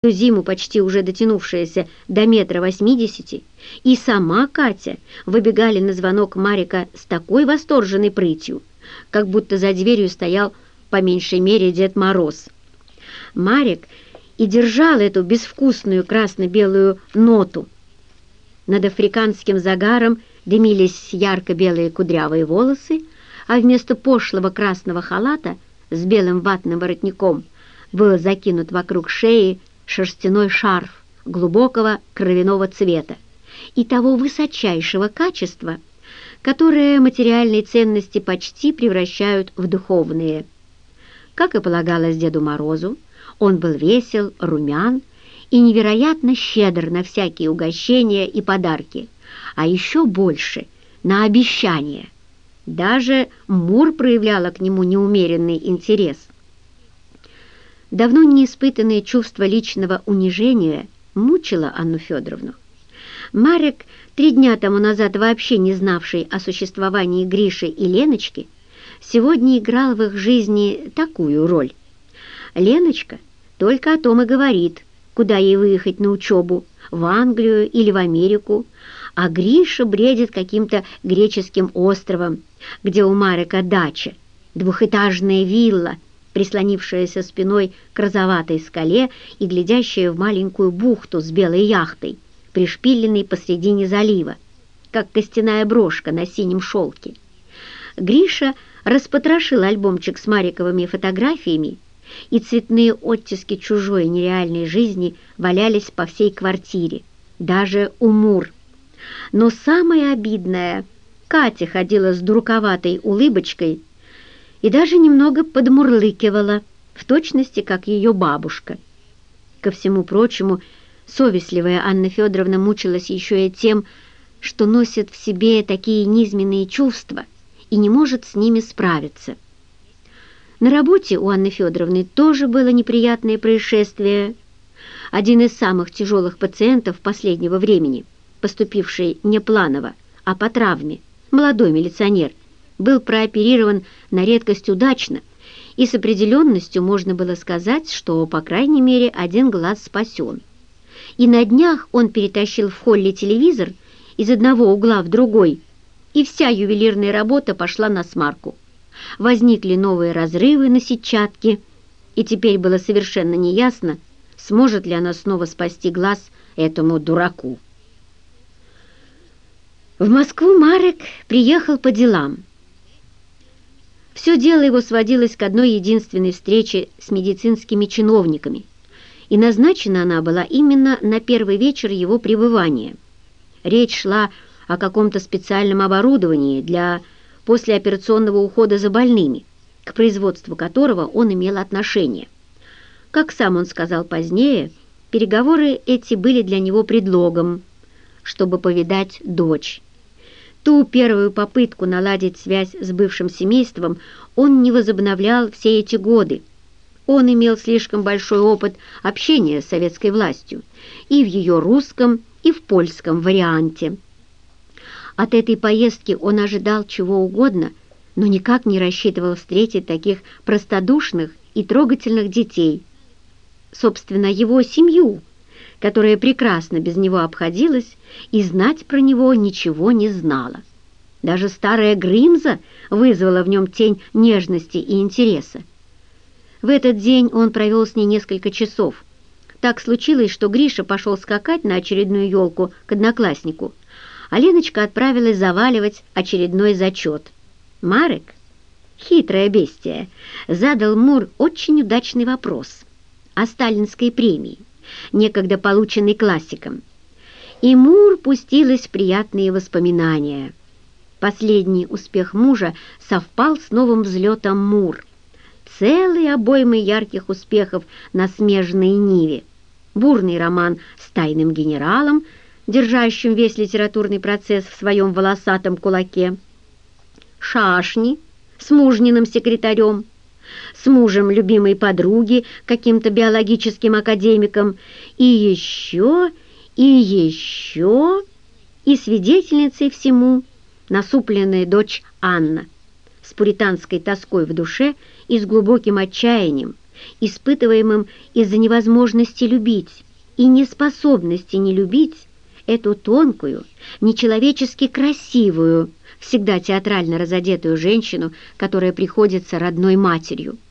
Всю зиму почти уже дотянувшаяся до 1,80 м, и сама Катя выбегали на звонок Марика с такой восторженной прытью, как будто за дверью стоял по меньшей мере Дед Мороз. Марик и держал эту безвкусную красно-белую ноту. Над африканским загаром дымились ярко-белые кудрявые волосы, а вместо пошлого красного халата с белым ватным воротником был закинут вокруг шеи шерстяной шарф глубокого кровяного цвета и того высочайшего качества, которое материальные ценности почти превращают в духовные. Как и полагалось Деду Морозу, он был весел, румян и невероятно щедр на всякие угощения и подарки, а еще больше на обещания. Даже Мур проявляла к нему неумеренный интерес. Давно не испытанное чувство личного унижения мучило Анну Федоровну. Марик, 3 дня тому назад вообще не знавший о существовании Гриши и Леночки, сегодня играл в их жизни такую роль. Леночка только о том и говорит, куда ей выехать на учебу, в Англию или в Америку, а Гриша бредит каким-то греческим островом, где у Марика дача, двухэтажная вилла, прислонившаяся спиной к розоватой скале и глядящая в маленькую бухту с белой яхтой, пришпиленной посредине залива, как костяная брошка на синем шелке. Гриша распотрошил альбомчик с Мариковыми фотографиями, и цветные оттиски чужой нереальной жизни валялись по всей квартире, даже у Мур. Но самое обидное, Катя ходила с дураковатой улыбочкой и даже немного подмурлыкивала, в точности, как ее бабушка. Ко всему прочему, совестливая Анна Федоровна мучилась еще и тем, что носит в себе такие низменные чувства и не может с ними справиться. На работе у Анны Федоровны тоже было неприятное происшествие. Один из самых тяжелых пациентов последнего времени, поступивший не планово, а по травме, молодой милиционер, был прооперирован на редкость удачно, и с определенностью можно было сказать, что, по крайней мере, один глаз спасен. И на днях он перетащил в холле телевизор из одного угла в другой, и вся ювелирная работа пошла насмарку. Возникли новые разрывы на сетчатке, и теперь было совершенно неясно, сможет ли она снова спасти глаз этому дураку. В Москву Марик приехал по делам. Все дело его сводилось к одной единственной встрече с медицинскими чиновниками, и назначена она была именно на первый вечер его пребывания. Речь шла о каком-то специальном оборудовании для послеоперационного ухода за больными, к производству которого он имел отношение. Как сам он сказал позднее, переговоры эти были для него предлогом, чтобы повидать дочь. Ту первую попытку наладить связь с бывшим семейством он не возобновлял все эти годы. Он имел слишком большой опыт общения с советской властью и в ее русском, и в польском варианте. От этой поездки он ожидал чего угодно, но никак не рассчитывал встретить таких простодушных и трогательных детей. Собственно, его семью, которая прекрасно без него обходилась и знать про него ничего не знала. Даже старая Грымза вызвала в нем тень нежности и интереса. В этот день он провел с ней несколько часов. Так случилось, что Гриша пошел скакать на очередную елку к однокласснику, а Леночка отправилась заваливать очередной зачет. Марик, хитрое бестие, задал Мур очень удачный вопрос о сталинской премии, некогда полученной классиком. И Мур пустилась в приятные воспоминания. Последний успех мужа совпал с новым взлетом Мур. Целой обоймой ярких успехов на смежной ниве. Бурный роман с тайным генералом, держащим весь литературный процесс в своем волосатом кулаке. Шашни с мужниным секретарем, с мужем любимой подруги, каким-то биологическим академиком, и еще, и свидетельницей всему насупленная дочь Анна, с пуританской тоской в душе и с глубоким отчаянием, испытываемым из-за невозможности любить и неспособности не любить эту тонкую, нечеловечески красивую, всегда театрально разодетую женщину, которая приходится родной матерью.